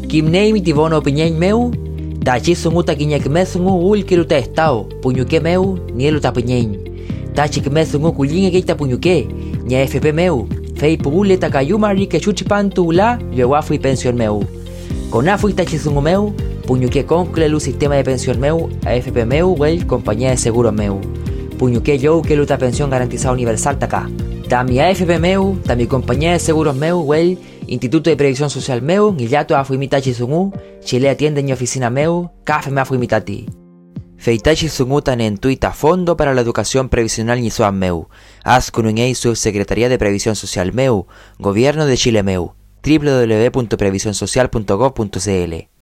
Kim name tivono piñeñ meu, tachi sunguta quiñek mesungu ulkiruta estao, puñuque meu, nieluta piñeñ. Tachi que mesungu culinge geita puñuque, ña FP meu, fei pugule takayumari que chuchipantu ula, llewafu y pensión meu. Con afu y tachi sungu meu, puñuque conclelu sistema de pensión meu, AFP meu, wel compañía de seguro meu. Puñuque yo que luta pensión garantizada universal taca. Ta mi AFP meu, ta mi compañía de seguros meu, wel, Instituto de Previsión Social meu, Gillato afu imitachi sungu, Chile atiende mi oficina meu, Café me afu imitati. Feitachi sungu tan en tuita Fondo para la Educación Previsional Nisoan meu, Askunungei Subsecretaría de Previsión Social meu, Gobierno de Chile meu, www.previsionsocial.gov.cl.